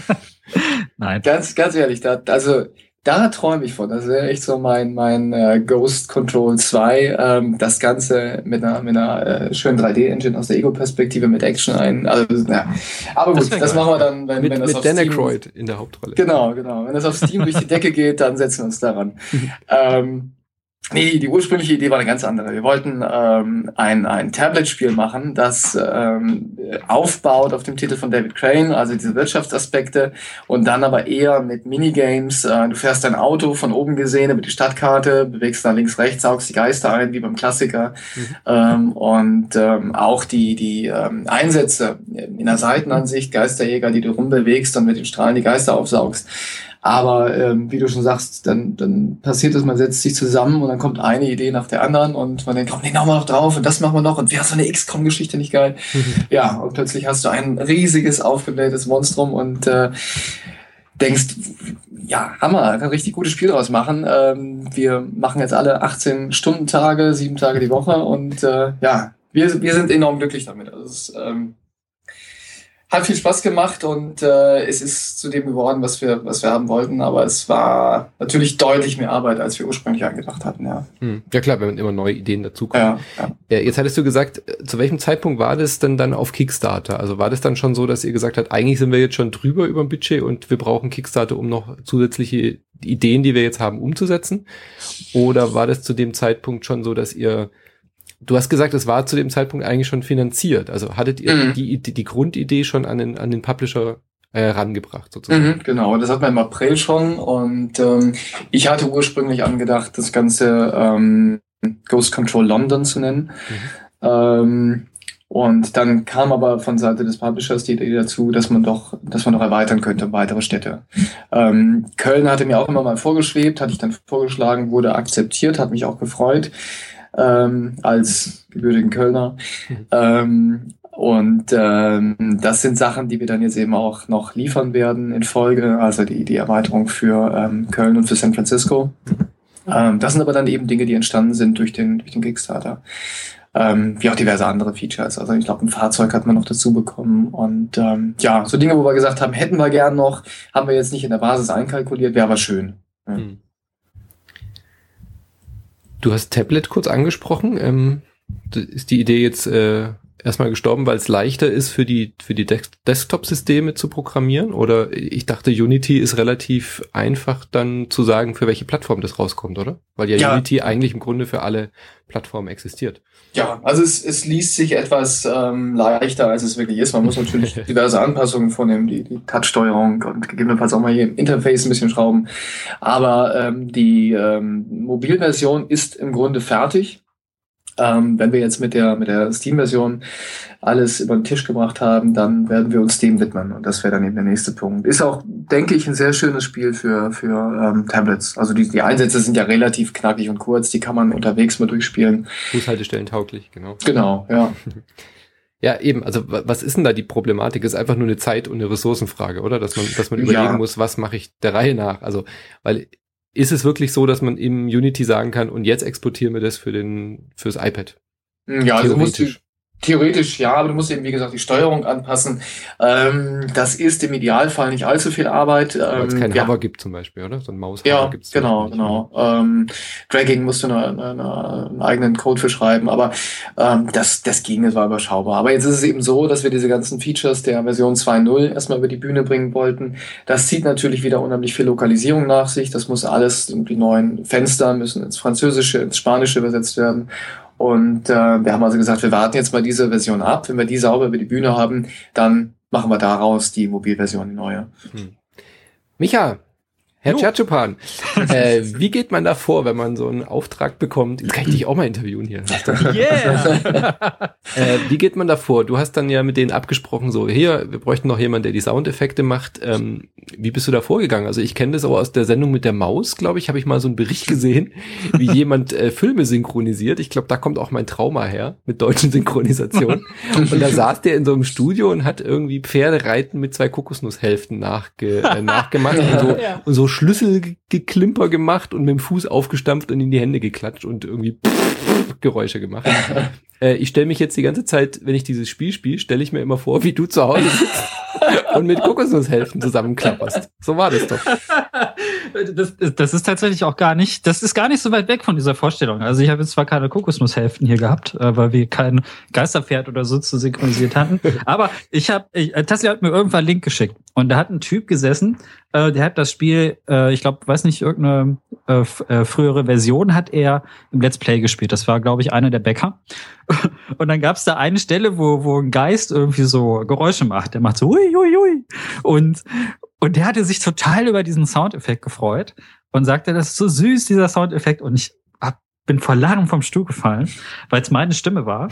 Nein. Ganz, ganz ehrlich, da, also da träume ich von. Das wäre echt so mein mein äh, Ghost Control zwei. Ähm, das Ganze mit einer mit einer äh, schönen drei D-Engine aus der Ego-Perspektive mit Action ein. Also ja. Aber gut, das, das machen wir dann, wenn, mit, wenn das mit auf Dan Steam Aykroyd in der Hauptrolle. Genau, genau. Wenn das auf Steam durch die Decke geht, dann setzen wir uns daran. ähm, Nee, die ursprüngliche Idee war eine ganz andere. Wir wollten ähm, ein, ein Tablet-Spiel machen, das ähm, aufbaut auf dem Titel von David Crane, also diese Wirtschaftsaspekte, und dann aber eher mit Minigames. Äh, du fährst dein Auto von oben gesehen über die Stadtkarte, bewegst dann links, rechts, saugst die Geister ein, wie beim Klassiker. Mhm. Ähm, und ähm, auch die, die ähm, Einsätze in der Seitenansicht, Geisterjäger, die du rumbewegst und mit den Strahlen die Geister aufsaugst. Aber ähm, wie du schon sagst, dann, dann passiert es, man setzt sich zusammen und dann kommt eine Idee nach der anderen und man denkt, komm, den hauen wir noch drauf und das machen wir noch und wäre so eine X COM-Geschichte nicht geil. Mhm. Ja, und plötzlich hast du ein riesiges, aufgeblähtes Monstrum und äh, denkst, ja, Hammer, kann ein richtig gutes Spiel draus machen. Ähm, wir machen jetzt alle achtzehn-Stunden-Tage, sieben Tage die Woche und äh, ja, wir, wir sind enorm glücklich damit. Also es, ähm, hat viel Spaß gemacht und äh, es ist zu dem geworden, was wir was wir haben wollten, aber es war natürlich deutlich mehr Arbeit, als wir ursprünglich angedacht hatten, ja. Hm. Ja klar, wenn immer neue Ideen dazukommen. Ja, ja. Jetzt hattest du gesagt, zu welchem Zeitpunkt war das denn dann auf Kickstarter? Also war das dann schon so, dass ihr gesagt habt, eigentlich sind wir jetzt schon drüber über dem Budget und wir brauchen Kickstarter, um noch zusätzliche Ideen, die wir jetzt haben, umzusetzen? Oder war das zu dem Zeitpunkt schon so, dass ihr du hast gesagt, es war zu dem Zeitpunkt eigentlich schon finanziert. Also hattet ihr mhm. die, die, die Grundidee schon an den, an den Publisher äh, rangebracht sozusagen? Mhm, genau, das hat man im April schon und ähm, ich hatte ursprünglich angedacht, das Ganze ähm, Ghost Control London zu nennen. Mhm. Ähm, und dann kam aber von Seite des Publishers die Idee dazu, dass man doch, dass man doch erweitern könnte um weitere Städte. Ähm, Köln hatte mir auch immer mal vorgeschwebt, hatte ich dann vorgeschlagen, wurde akzeptiert, hat mich auch gefreut, ähm, als gebürtigen Kölner. Mhm. Ähm, und ähm, das sind Sachen, die wir dann jetzt eben auch noch liefern werden in Folge, also die, die Erweiterung für ähm, Köln und für San Francisco. Ähm, das sind aber dann eben Dinge, die entstanden sind durch den, durch den Kickstarter. Ähm, wie auch diverse andere Features. Also ich glaube, ein Fahrzeug hat man noch dazu bekommen. Und ähm, ja, so Dinge, wo wir gesagt haben, hätten wir gern noch, haben wir jetzt nicht in der Basis einkalkuliert, wäre aber schön. Ja. Hm. Du hast Tablet kurz angesprochen. Ähm, ist die Idee jetzt äh, erstmal gestorben, weil es leichter ist, für die für die Des- Desktop-Systeme zu programmieren? Oder ich dachte, Unity ist relativ einfach dann zu sagen, für welche Plattform das rauskommt, oder? Weil ja, ja. Unity eigentlich im Grunde für alle Plattformen existiert. Ja, also es, es liest sich etwas ähm, leichter, als es wirklich ist. Man muss natürlich diverse Anpassungen vornehmen, die, die Touch-Steuerung und gegebenenfalls auch mal hier im Interface ein bisschen schrauben. Aber ähm, die ähm, Mobilversion ist im Grunde fertig. Ähm, wenn wir jetzt mit der mit der Steam-Version alles über den Tisch gebracht haben, dann werden wir uns dem widmen und das wäre dann eben der nächste Punkt. Ist auch, denke ich, ein sehr schönes Spiel für für ähm, Tablets. Also die die Einsätze sind ja relativ knackig und kurz, die kann man unterwegs mal durchspielen. Fußhaltestellen tauglich, genau. Genau, ja. Ja, eben, also was ist denn da die Problematik? Ist einfach nur eine Zeit- und eine Ressourcenfrage, oder? Dass man dass man überlegen ja. muss, was mache ich der Reihe nach? Also, weil ist es wirklich so, dass man im Unity sagen kann, und jetzt exportieren wir das für den fürs iPad? Ja, also musst du, theoretisch ja, aber du musst eben, wie gesagt, die Steuerung anpassen. Ähm, das ist im Idealfall nicht allzu viel Arbeit. Ähm, Weil es keinen ja. Hover gibt zum Beispiel, oder? So ein Maus-Hover ja, gibt's genau, genau. Ähm, Dragging musst du eine, eine, einen eigenen Code für schreiben, aber ähm, das, das ging, das war überschaubar. Aber jetzt ist es eben so, dass wir diese ganzen Features der Version zwei Punkt null erstmal über die Bühne bringen wollten. Das zieht natürlich wieder unheimlich viel Lokalisierung nach sich. Das muss alles, die neuen Fenster müssen ins Französische, ins Spanische übersetzt werden. Und äh, wir haben also gesagt, wir warten jetzt mal diese Version ab. Wenn wir die sauber über die Bühne haben, dann machen wir daraus die Mobilversion, die neue. Hm. Micha, Herr Tschatschepan, äh, wie geht man da vor, wenn man so einen Auftrag bekommt? Jetzt kann ich dich auch mal interviewen hier. Yeah! äh, wie geht man da vor? Du hast dann ja mit denen abgesprochen, so, hier, wir bräuchten noch jemanden, der die Soundeffekte macht. Ähm, wie bist du da vorgegangen? Also ich kenne das auch aus der Sendung mit der Maus, glaube ich, habe ich mal so einen Bericht gesehen, wie jemand äh, Filme synchronisiert. Ich glaube, da kommt auch mein Trauma her, mit deutschen Synchronisationen. Und da saß der in so einem Studio und hat irgendwie Pferdereiten mit zwei Kokosnusshälften nachge äh, nachgemacht und so, ja. und so Schlüsselgeklimper gemacht und mit dem Fuß aufgestampft und in die Hände geklatscht und irgendwie Geräusche gemacht. äh, ich stelle mich jetzt die ganze Zeit, wenn ich dieses Spiel spiele, stelle ich mir immer vor, wie du zu Hause sitzt und mit Kokosnusshälften zusammenklapperst. So war das doch. Das, das ist tatsächlich auch gar nicht, das ist gar nicht so weit weg von dieser Vorstellung. Also ich habe jetzt zwar keine Kokosnusshälften hier gehabt, weil wir kein Geisterpferd oder so zu synchronisiert hatten, aber ich habe, Tassi hat mir irgendwann einen Link geschickt und da hat ein Typ gesessen, äh, der hat das Spiel, äh, ich glaube, weiß nicht, irgendeine äh, äh, frühere Version hat er im Let's Play gespielt. Das war, glaube ich, einer der Bäcker. Und dann gab es da eine Stelle, wo wo ein Geist irgendwie so Geräusche macht. Der macht so hui, hui, hui. Und Und der hatte sich total über diesen Soundeffekt gefreut und sagte, das ist so süß, dieser Soundeffekt. Und ich hab, bin vor Lachen vom Stuhl gefallen, weil es meine Stimme war,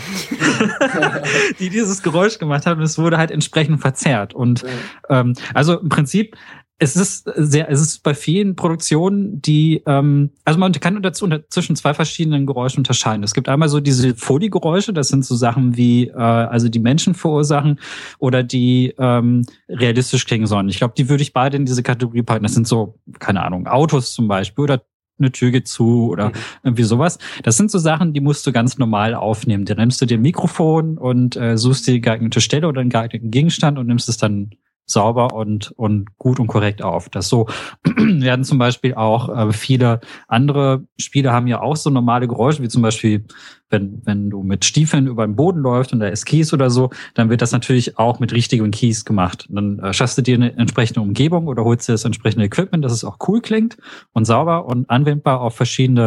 die dieses Geräusch gemacht hat. Und es wurde halt entsprechend verzerrt. Und ähm, also im Prinzip, es ist sehr, es ist bei vielen Produktionen, die, ähm, also man kann dazu unter, zwischen zwei verschiedenen Geräuschen unterscheiden. Es gibt einmal so diese Foley-Geräusche, das sind so Sachen wie, äh, also die Menschen verursachen oder die ähm, realistisch klingen sollen. Ich glaube, die würde ich beide in diese Kategorie packen. Das sind so, keine Ahnung, Autos zum Beispiel oder eine Tür geht zu oder mhm. irgendwie sowas. Das sind so Sachen, die musst du ganz normal aufnehmen. Da nimmst du dir ein Mikrofon und äh, suchst dir die geeignete Stelle oder einen geeigneten Gegenstand und nimmst es dann sauber und und gut und korrekt auf. Das so werden zum Beispiel auch äh, viele andere Spiele haben ja auch so normale Geräusche, wie zum Beispiel, wenn wenn du mit Stiefeln über den Boden läufst und da ist Kies oder so, dann wird das natürlich auch mit richtigen Keys gemacht. Dann äh, schaffst du dir eine entsprechende Umgebung oder holst dir das entsprechende Equipment, dass es auch cool klingt und sauber und anwendbar auf verschiedene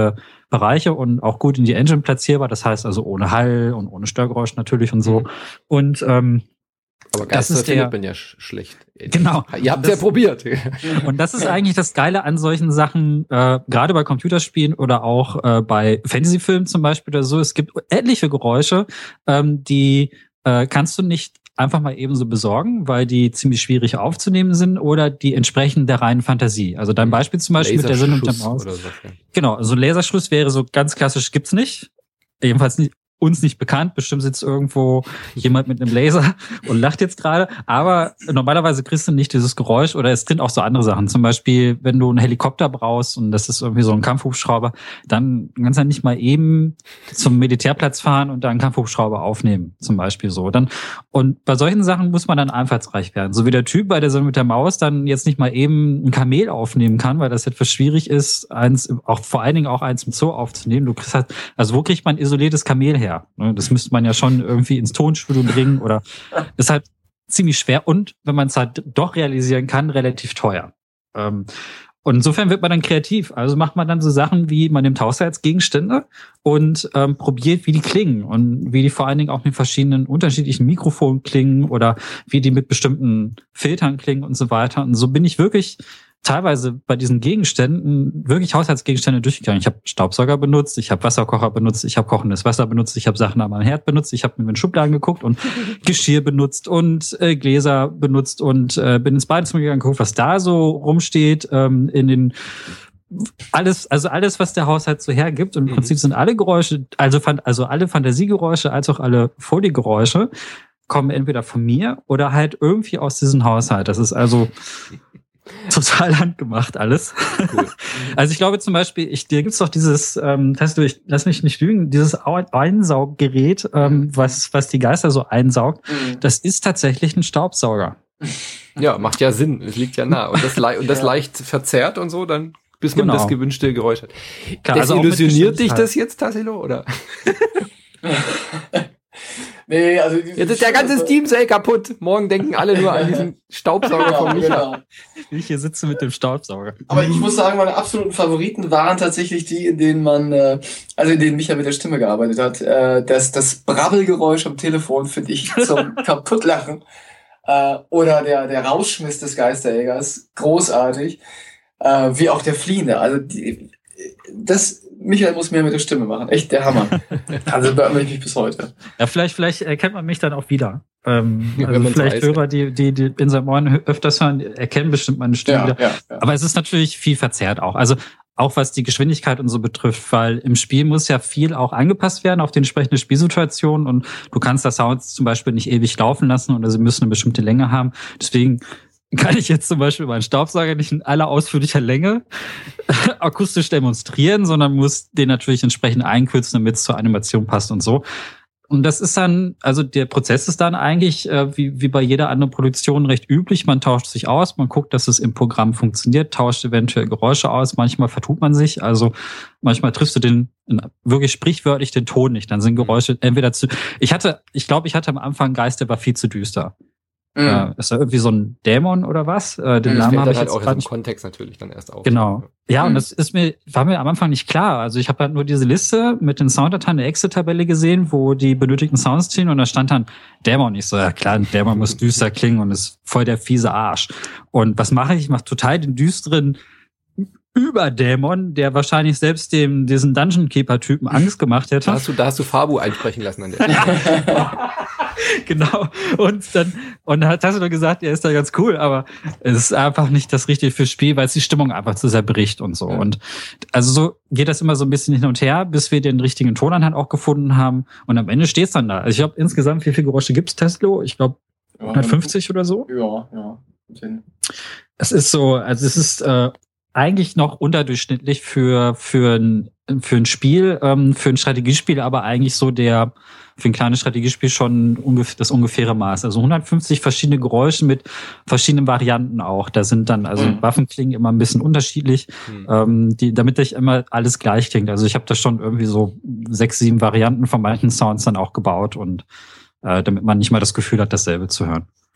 Bereiche und auch gut in die Engine platzierbar. Das heißt also ohne Hall und ohne Störgeräusch natürlich und so. Mhm. Und ähm, aber Geister das ist findet man ja sch- schlecht. Genau. Ihr habt es ja probiert. Und das ist eigentlich das Geile an solchen Sachen, äh, gerade bei Computerspielen oder auch äh, bei Fantasyfilmen zum Beispiel oder so. Es gibt etliche Geräusche, ähm, die äh, kannst du nicht einfach mal eben so besorgen, weil die ziemlich schwierig aufzunehmen sind oder die entsprechen der reinen Fantasie. Also dein Beispiel zum Beispiel mit der Sendung der Maus. Oder so, ja. Genau, also Laserschluss wäre so ganz klassisch, gibt's nicht. Jedenfalls nicht. Uns nicht bekannt, bestimmt sitzt irgendwo jemand mit einem Laser und lacht jetzt gerade, aber normalerweise kriegst du nicht dieses Geräusch oder es sind auch so andere Sachen. Zum Beispiel, wenn du einen Helikopter brauchst und das ist irgendwie so ein Kampfhubschrauber, dann kannst du nicht mal eben zum Militärplatz fahren und da einen Kampfhubschrauber aufnehmen, zum Beispiel so. Dann, und bei solchen Sachen muss man dann einfallsreich werden. So wie der Typ bei der Sonne mit der Maus dann jetzt nicht mal eben ein Kamel aufnehmen kann, weil das etwas schwierig ist, eins, auch vor allen Dingen auch eins im Zoo aufzunehmen. Du kriegst halt, also wo kriegt man ein isoliertes Kamel her? Das müsste man ja schon irgendwie ins Tonstudio bringen oder ist halt ziemlich schwer und wenn man es halt doch realisieren kann, relativ teuer. Und insofern wird man dann kreativ. Also macht man dann so Sachen wie, man nimmt Haushaltsgegenstände und ähm, probiert, wie die klingen und wie die vor allen Dingen auch mit verschiedenen unterschiedlichen Mikrofonen klingen oder wie die mit bestimmten Filtern klingen und so weiter. Und so bin ich wirklich teilweise bei diesen Gegenständen wirklich Haushaltsgegenstände durchgegangen. Ich habe Staubsauger benutzt, ich habe Wasserkocher benutzt, ich habe kochendes Wasser benutzt, ich habe Sachen an meinem Herd benutzt, ich habe mir in den Schubladen geguckt und Geschirr benutzt und äh, Gläser benutzt und äh, bin ins Badezimmer gegangen, geguckt, was da so rumsteht, ähm, in den alles, also alles, was der Haushalt so hergibt. Und im Prinzip sind alle Geräusche, also also alle Fantasiegeräusche als auch alle Foliegeräusche kommen entweder von mir oder halt irgendwie aus diesem Haushalt. Das ist also total handgemacht alles. Cool. Also ich glaube zum Beispiel, ich, dir gibt's doch dieses, ähm, hast du, ich, lass mich nicht lügen, dieses Einsauggerät, ähm, was, was die Geister so einsaugt, mhm. Das ist tatsächlich ein Staubsauger. Ja, macht ja Sinn, es liegt ja nah. Und das, le- und das ja. leicht verzerrt und so, dann, bis man genau. das gewünschte Geräusch hat. Klar, desillusioniert also dich das jetzt, Tassilo, oder? Nee, also jetzt ist der ganze Steam Sale kaputt. Morgen denken alle nur an diesen Staubsauger von Micha. Genau. Wie ich hier sitze mit dem Staubsauger. Aber ich muss sagen, meine absoluten Favoriten waren tatsächlich die, in denen man, äh, also in denen Micha mit der Stimme gearbeitet hat. Äh, das, das Brabbelgeräusch am Telefon finde ich zum Kaputtlachen. Äh, oder der, der Rauschmiss des Geisterjägers. Großartig. Äh, wie auch der Fliehende. Also die, das... Michael muss mehr mit der Stimme machen. Echt der Hammer. Also beömmel ich mich bis heute. Ja, vielleicht, vielleicht erkennt man mich dann auch wieder. Ähm, ja, also vielleicht weiß, Hörer, die, die, die in seinem Ohren öfters hören, erkennen bestimmt meine Stimme ja, wieder. Ja, ja. Aber es ist natürlich viel verzerrt auch. Also auch was die Geschwindigkeit und so betrifft, weil im Spiel muss ja viel auch angepasst werden auf die entsprechende Spielsituation und du kannst das Sound zum Beispiel nicht ewig laufen lassen oder sie müssen eine bestimmte Länge haben. Deswegen kann ich jetzt zum Beispiel meinen Staubsauger nicht in aller ausführlicher Länge akustisch demonstrieren, sondern muss den natürlich entsprechend einkürzen, damit es zur Animation passt und so. Und das ist dann, also der Prozess ist dann eigentlich äh, wie, wie bei jeder anderen Produktion recht üblich. Man tauscht sich aus, man guckt, dass es im Programm funktioniert, tauscht eventuell Geräusche aus. Manchmal vertut man sich, also manchmal triffst du den wirklich sprichwörtlich den Ton nicht. Dann sind Geräusche entweder zu. Ich hatte, ich glaube, ich hatte am Anfang einen Geist, der war viel zu düster. Mhm. Äh, ist da irgendwie so ein Dämon oder was? Äh, den mhm, Namen habe ich halt jetzt auch im Kontext natürlich dann erst auf. Genau. Ja, mhm. Und das ist mir, war mir am Anfang nicht klar. Also ich habe halt nur diese Liste mit den Sounddateien, eine Excel-Tabelle gesehen, wo die benötigten Sounds stehen und da stand dann Dämon. Ich so, ja klar, ein Dämon muss düster klingen und ist voll der fiese Arsch. Und was mache ich? Ich mache total den düsteren Überdämon, der wahrscheinlich selbst dem diesen Dungeon Keeper-Typen Angst gemacht hätte. Da hast du, da hast du Fabu einsprechen lassen an der Stelle. Genau. Und dann, und dann hast du nur gesagt, er ist da ganz cool, aber es ist einfach nicht das Richtige fürs Spiel, weil es die Stimmung einfach zu sehr bricht und so. Ja. Und also so geht das immer so ein bisschen hin und her, bis wir den richtigen Tonanhalt auch gefunden haben. Und am Ende steht's dann da. Also ich glaube, insgesamt, wie viele Geräusche gibt's, Tesla? Ich glaube, hundertfünfzig oder so? Ja, ja. Es ist so, also es ist äh, eigentlich noch unterdurchschnittlich für für ein für ein Spiel, ähm, für ein Strategiespiel, aber eigentlich so der für ein kleines Strategiespiel schon ungefähr das ungefähre Maß. Also hundertfünfzig verschiedene Geräusche mit verschiedenen Varianten auch. Da sind dann also mhm. Waffen klingen immer ein bisschen unterschiedlich, mhm. ähm, die damit nicht immer alles gleich klingt. Also ich habe da schon irgendwie so sechs, sieben Varianten von manchen Sounds dann auch gebaut und äh, damit man nicht mal das Gefühl hat, dasselbe zu hören.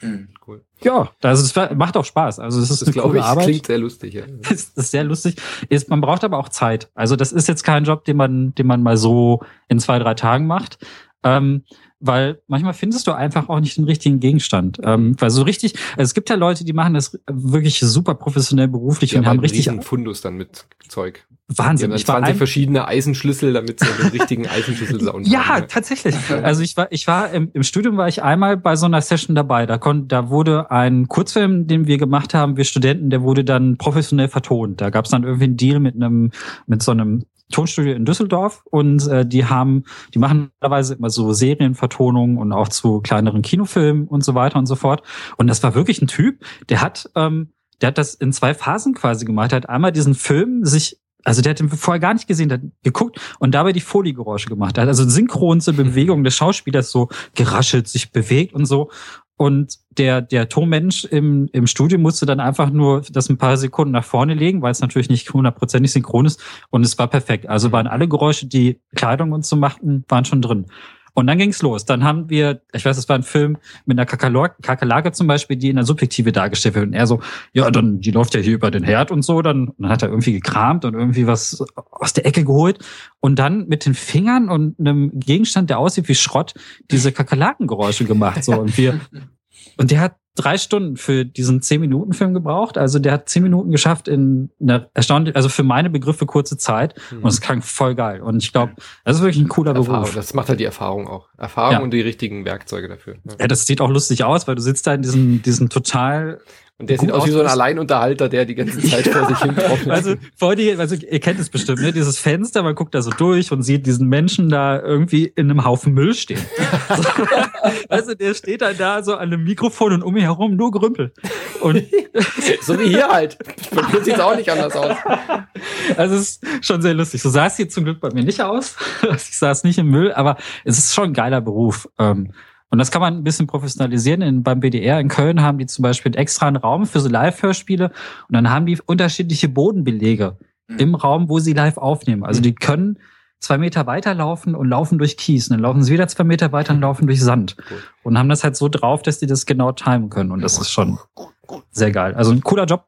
Mhm. Cool. Ja, also es macht auch Spaß. Also es ist das eine coole ich, Arbeit. Klingt sehr lustig. Ja. Das ist sehr lustig. Ist, man braucht aber auch Zeit. Also das ist jetzt kein Job, den man, den man mal so in zwei, drei Tagen macht. Ähm, weil manchmal findest du einfach auch nicht den richtigen Gegenstand. Ähm, weil so richtig, also es gibt ja Leute, die machen das wirklich super professionell beruflich die und haben richtig einen Fundus dann mit Zeug. Wahnsinn. Die haben dann zwanzig verschiedene Eisenschlüssel, damit sie den richtigen Eisenschlüssel-Sound ja, haben. Ja, tatsächlich. Also ich war, ich war im, im Studium war ich einmal bei so einer Session dabei. Da konnte, da wurde ein Kurzfilm, den wir gemacht haben, wir Studenten, der wurde dann professionell vertont. Da gab es dann irgendwie einen Deal mit einem, mit so einem Tonstudio in Düsseldorf und äh, die haben, die machen normalerweise immer so Serienvertonungen und auch zu kleineren Kinofilmen und so weiter und so fort. Und das war wirklich ein Typ, der hat, ähm, der hat das in zwei Phasen quasi gemacht. Er hat einmal diesen Film sich Also der hat den vorher gar nicht gesehen, der hat geguckt und dabei die Foliegeräusche gemacht. Er hat also synchron zur Bewegung des Schauspielers so geraschelt, sich bewegt und so. Und der der Tonmensch im im Studio musste dann einfach nur das ein paar Sekunden nach vorne legen, weil es natürlich nicht hundertprozentig synchron ist. Und es war perfekt. Also waren alle Geräusche, die Kleidung und so machten, waren schon drin. Und dann ging's los. Dann haben wir, ich weiß, es war ein Film mit einer Kakerlake zum Beispiel, die in der Subjektive dargestellt wird. Und er so, ja, dann, die läuft ja hier über den Herd und so. Dann, und dann hat er irgendwie gekramt und irgendwie was aus der Ecke geholt. Und dann mit den Fingern und einem Gegenstand, der aussieht wie Schrott, diese Kakerlakengeräusche gemacht. So, und wir, und der hat drei Stunden für diesen zehn-Minuten-Film gebraucht. Also der hat zehn Minuten geschafft in einer erstaunlich, also für meine Begriffe kurze Zeit. Und es klang voll geil. Und ich glaube, das ist wirklich ein cooler Erfahrung, Beruf. Das macht halt die Erfahrung auch. Erfahrung ja. Und die richtigen Werkzeuge dafür. Ja. ja, das sieht auch lustig aus, weil du sitzt da in diesem, diesen total... Und der sieht aus wie so ein Alleinunterhalter, der die ganze Zeit vor sich hin drauf Also, vor die, also ihr kennt es bestimmt, ne? Dieses Fenster, man guckt da so durch und sieht diesen Menschen da irgendwie in einem Haufen Müll stehen. So, also der steht dann da so an einem Mikrofon und um ihn herum nur Gerümpel. Und so wie hier halt. Bei mir sieht es auch nicht anders aus. Also es ist schon sehr lustig. So sah es hier zum Glück bei mir nicht aus. Ich saß nicht im Müll, aber es ist schon ein geiler Beruf. Und das kann man ein bisschen professionalisieren. In, beim B D R in Köln haben die zum Beispiel extra einen Raum für so Live-Hörspiele und dann haben die unterschiedliche Bodenbelege im Raum, wo sie live aufnehmen. Also die können zwei Meter weiterlaufen und laufen durch Kies. Und dann laufen sie wieder zwei Meter weiter und laufen durch Sand. Und haben das halt so drauf, dass die das genau timen können. Und das ist schon sehr geil. Also ein cooler Job.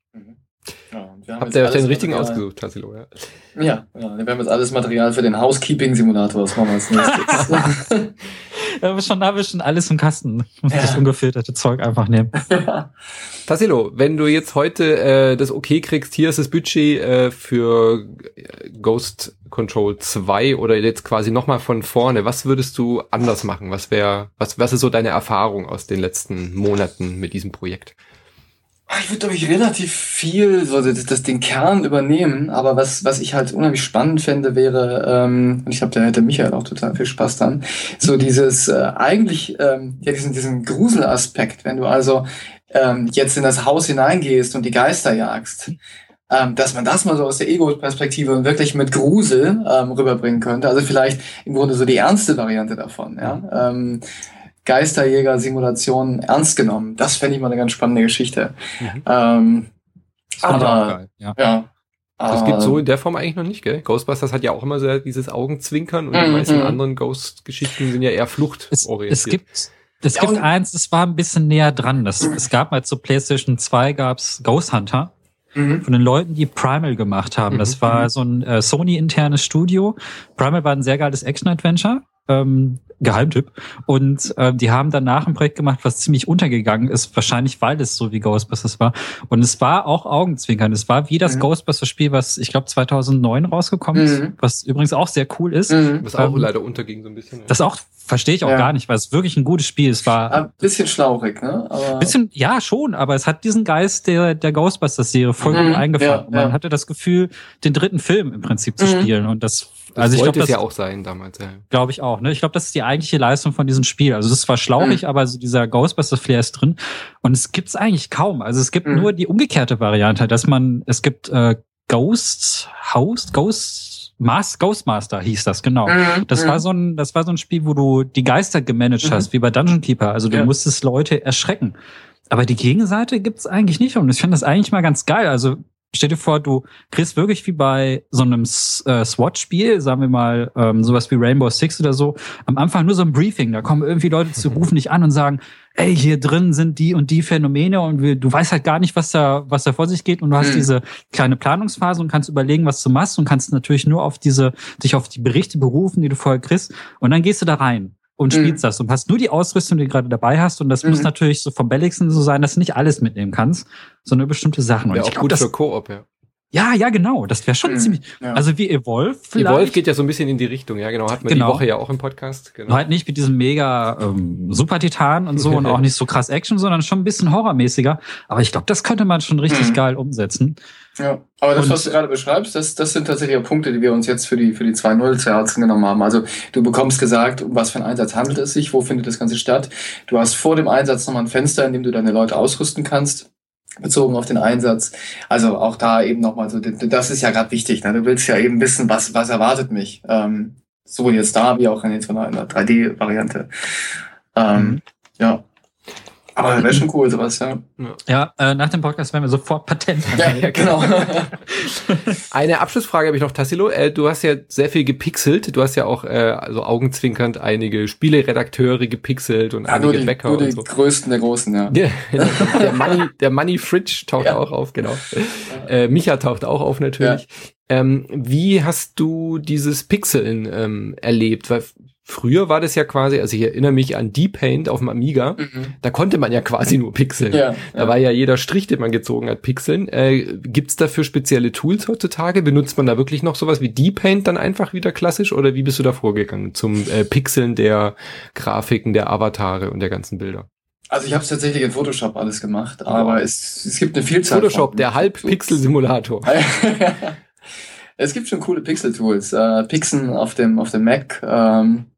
Ja, habt ihr euch den richtigen Material ausgesucht, Tassilo, ja? Ja, ja, wir haben jetzt alles Material für den Housekeeping-Simulator. Das machen wir als nächstes. Da haben wir schon, da haben wir schon alles im Kasten. Muss ja. Das ungefilterte Zeug einfach nehmen. Ja. Tassilo, wenn du jetzt heute äh, das Okay kriegst, hier ist das Budget äh, für Ghost Control zwei oder jetzt quasi nochmal von vorne, was würdest du anders machen? Was wäre, was, was ist so deine Erfahrung aus den letzten Monaten mit diesem Projekt? Ich würde, glaube ich, relativ viel so das, das den Kern übernehmen, aber was was ich halt unheimlich spannend fände, wäre, ähm, und ich glaube, da hätte Michael auch total viel Spaß dran, so dieses äh, eigentlich, ähm, ja, diesen diesen Gruselaspekt, wenn du also ähm, jetzt in das Haus hineingehst und die Geister jagst, ähm, dass man das mal so aus der Ego-Perspektive wirklich mit Grusel ähm, rüberbringen könnte, also vielleicht im Grunde so die ernste Variante davon, ja, ähm, Geisterjäger-Simulation ernst genommen. Das fände ich mal eine ganz spannende Geschichte. Mhm. Ähm, aber, geil, ja. ja. Das gibt so in der Form eigentlich noch nicht, gell? Ghostbusters hat ja auch immer so dieses Augenzwinkern und die meisten anderen Ghost-Geschichten sind ja eher fluchtorientiert. Es, es gibt, es ja, gibt eins, das war ein bisschen näher dran. Das, es gab mal zu PlayStation zwei gab's Ghost Hunter. Mhm. Von den Leuten, die Primal gemacht haben. Das war so ein äh, Sony-internes Studio. Primal war ein sehr geiles Action-Adventure. Ähm, Geheimtipp. Und äh, die haben danach ein Projekt gemacht, was ziemlich untergegangen ist, wahrscheinlich weil es so wie Ghostbusters war. Und es war auch Augenzwinkern. Es war wie das mhm. Ghostbusters-Spiel, was ich glaube zweitausendneun rausgekommen ist, mhm. was übrigens auch sehr cool ist. Mhm. Was auch ähm, leider unterging so ein bisschen. Ja. Das auch verstehe ich auch ja. gar nicht, weil es wirklich ein gutes Spiel ist. Es war ein bisschen schlauchig, ne? Aber bisschen, ja schon, aber es hat diesen Geist der der Ghostbusters-Serie voll mhm. gut eingefangen. Ja, Man ja. hatte das Gefühl, den dritten Film im Prinzip zu mhm. spielen. Und das Das also ich wollte glaub, es ja auch sein damals. Ja. Glaube ich auch. Ne? Ich glaube, das ist die eigentliche Leistung von diesem Spiel. Also das ist zwar schlauchig, mhm. aber so dieser Ghostbuster-Flair ist drin. Und es gibt's eigentlich kaum. Also es gibt mhm. nur die umgekehrte Variante, dass man, es gibt äh, Ghost House, Ghost Mas, Ghostmaster hieß das, genau. Mhm. Das mhm. war so ein, das war so ein Spiel, wo du die Geister gemanagt mhm. hast, wie bei Dungeon Keeper. Also du ja. musstest Leute erschrecken. Aber die Gegenseite gibt's eigentlich nicht. Und ich finde das eigentlich mal ganz geil. Also Stell dir vor, du kriegst wirklich wie bei so einem äh, SWAT-Spiel, sagen wir mal, ähm, sowas wie Rainbow Six oder so, am Anfang nur so ein Briefing. Da kommen irgendwie Leute zu, rufen dich an und sagen, ey, hier drin sind die und die Phänomene und wir, du weißt halt gar nicht, was da, was da vor sich geht und du hast mhm. diese kleine Planungsphase und kannst überlegen, was du machst und kannst natürlich nur auf diese, dich auf die Berichte berufen, die du vorher kriegst und dann gehst du da rein und mhm. spielst das und hast nur die Ausrüstung, die du gerade dabei hast und das mhm. muss natürlich so vom Belligsten so sein, dass du nicht alles mitnehmen kannst, sondern nur bestimmte Sachen. Wäre und auch ich glaub, gut das, für Koop, ja. Ja, ja, genau. Das wäre schon mhm. ziemlich. Ja. Also wie Evolve vielleicht. Evolve geht ja so ein bisschen in die Richtung, ja, genau. Hatten wir genau. die Woche ja auch im Podcast. Genau. Nur halt nicht mit diesem mega ähm, Super-Titan und so und auch nicht so krass Action, sondern schon ein bisschen horrormäßiger. Aber ich glaube, das könnte man schon richtig mhm. geil umsetzen. Ja, aber das, und, was du gerade beschreibst, das, das sind tatsächlich auch Punkte, die wir uns jetzt für die für die zwei null zu Herzen genommen haben. Also du bekommst gesagt, um was für einen Einsatz handelt es sich, wo findet das Ganze statt. Du hast vor dem Einsatz nochmal ein Fenster, in dem du deine Leute ausrüsten kannst, bezogen auf den Einsatz. Also auch da eben nochmal so, das ist ja gerade wichtig. Ne? Du willst ja eben wissen, was was erwartet mich. Ähm, sowohl jetzt da, wie auch in der drei D-Variante. Ähm, mhm. Ja. Aber das wäre schon cool, sowas, ja. Ja, äh, nach dem Podcast werden wir sofort Patent haben. Ja, ja, genau. Eine Abschlussfrage habe ich noch, Tassilo. Äh, du hast ja sehr viel gepixelt. Du hast ja auch äh, also augenzwinkernd einige Spieleredakteure gepixelt und ja, einige nur die, Bäcker nur die und so. Größten der Großen, ja. Ja, der Money, der Money Fridge taucht ja. auch auf, genau. Äh, Micha taucht auch auf, natürlich. Ja. Ähm, wie hast du dieses Pixeln ähm, erlebt? Weil früher war das ja quasi, also ich erinnere mich an D-Paint auf dem Amiga, mhm. da konnte man ja quasi nur pixeln. Ja, da ja. war ja jeder Strich, den man gezogen hat, pixeln. Äh, gibt's dafür spezielle Tools heutzutage? Benutzt man da wirklich noch sowas wie D-Paint dann einfach wieder klassisch? Oder wie bist du da vorgegangen zum äh, Pixeln der Grafiken, der Avatare und der ganzen Bilder? Also ich habe es tatsächlich in Photoshop alles gemacht, aber es, es gibt eine Vielzahl Photoshop, von der Halb-Pixel-Simulator. Es gibt schon coole Pixel-Tools. Äh, Pixen auf dem auf dem Mac, ähm,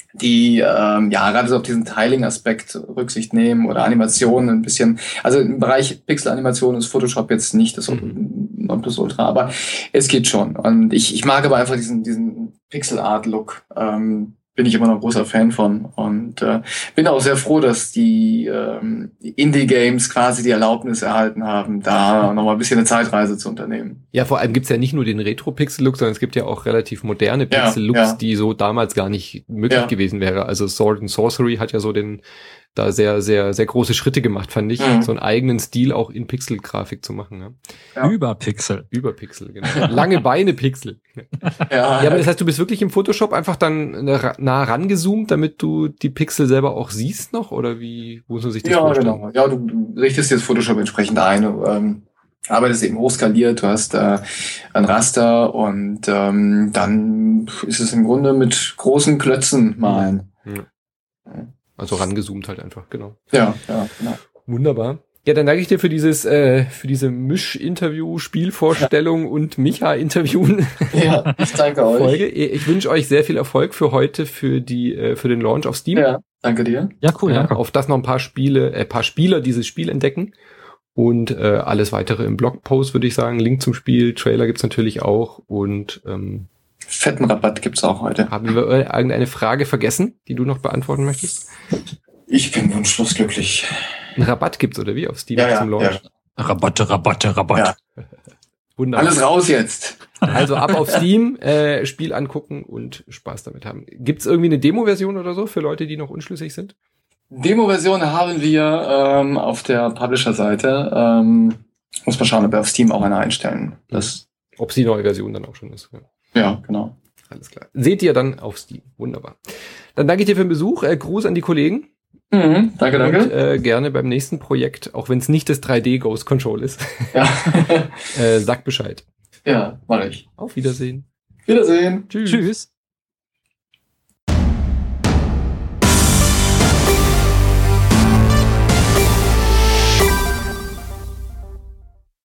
die ähm, ja gerade so auf diesen Tiling-Aspekt Rücksicht nehmen oder Animationen ein bisschen. Also im Bereich Pixel-Animation ist Photoshop jetzt nicht das mhm. Nonplusultra, aber es geht schon. Und ich ich mag aber einfach diesen diesen Pixel-Art-Look. Ähm, bin ich immer noch ein großer Fan von und äh, bin auch sehr froh, dass die ähm, Indie-Games quasi die Erlaubnis erhalten haben, da nochmal ein bisschen eine Zeitreise zu unternehmen. Ja, vor allem gibt's ja nicht nur den Retro-Pixel-Look, sondern es gibt ja auch relativ moderne Pixel-Looks, ja, ja. die so damals gar nicht möglich ja. gewesen wäre. Also Sword and Sorcery hat ja so den da sehr, sehr, sehr große Schritte gemacht, fand ich, mhm. so einen eigenen Stil auch in Pixel-Grafik zu machen. Ja. Ja. Über Pixel. Über Pixel, genau. Lange Beine Pixel. Ja. ja, aber das heißt, du bist wirklich im Photoshop einfach dann nah rangezoomt, damit du die Pixel selber auch siehst noch? Oder wie muss man sich das ja, vorstellen? Genau. Ja, du, du richtest jetzt Photoshop entsprechend ein. Du, ähm, arbeitest eben hochskaliert, du hast äh, ein Raster und ähm, dann ist es im Grunde mit großen Klötzen malen. Ja. Ja. Also rangezoomt halt einfach, genau. Ja, ja, genau. Wunderbar. Ja, dann danke ich dir für dieses, äh, für diese Misch-Interview, Spielvorstellung ja. und Micha-Interviewen. Ja, ich danke euch. Folge. Ich wünsche euch sehr viel Erfolg für heute, für die, äh, für den Launch auf Steam. Ja, danke dir. Ja, cool. Ja, danke. Auf das noch ein paar Spiele, äh, paar Spieler dieses Spiel entdecken. Und äh, alles weitere im Blogpost, würde ich sagen. Link zum Spiel, Trailer gibt's natürlich auch. Und ähm, fetten Rabatt gibt's auch heute. Haben wir irgendeine Frage vergessen, die du noch beantworten möchtest? Ich bin wunschlos glücklich. Einen Rabatt gibt's, oder wie? Auf Steam ja, zum Launch? Ja. Rabatte, Rabatte, Rabatte. Ja. Wunderbar. Alles raus jetzt. Also ab auf Steam, äh, Spiel angucken und Spaß damit haben. Gibt's irgendwie eine Demo-Version oder so für Leute, die noch unschlüssig sind? Demo-Version haben wir ähm, auf der Publisher-Seite. Ähm, muss man schauen, ob wir auf Steam auch eine einstellen. Das ob die neue Version dann auch schon ist. Ja, ja, genau. Alles klar. Seht ihr dann auf Steam. Wunderbar. Dann danke ich dir für den Besuch. Äh, Gruß an die Kollegen. Mhm, danke, danke. Und äh, gerne beim nächsten Projekt, auch wenn es nicht das drei D Ghost Control ist. Ja. äh, sag Bescheid. Ja, mach ich. Auf Wiedersehen. Wiedersehen. Tschüss. Tschüss.